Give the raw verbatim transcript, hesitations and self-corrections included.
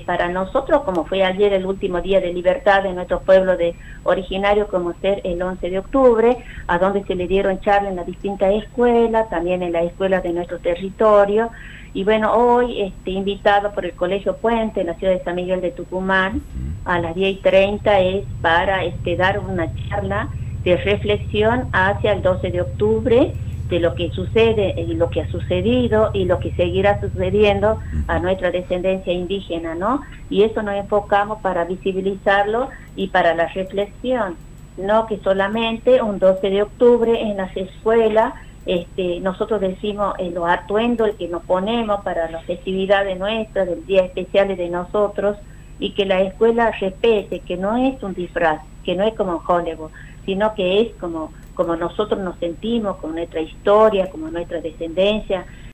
para nosotros, como fue ayer el último día de libertad de nuestro pueblo de originario, como ser el once de octubre, a donde se le dieron charlas en las distintas escuelas, también en las escuelas de nuestro territorio. Y bueno, hoy este, invitado por el Colegio Puente en la ciudad de San Miguel de Tucumán, a las diez y treinta es para este, dar una charla de reflexión hacia el doce de octubre, de lo que sucede y lo que ha sucedido y lo que seguirá sucediendo a nuestra descendencia indígena, ¿no? Y eso nos enfocamos para visibilizarlo y para la reflexión, no que solamente un doce de octubre en las escuelas, este, nosotros decimos eh, los atuendos que nos ponemos para las festividades nuestras, del día especiales de nosotros, y que la escuela respete que no es un disfraz, que no es como Hollywood, sino que es como como nosotros nos sentimos, con nuestra historia, como nuestra descendencia,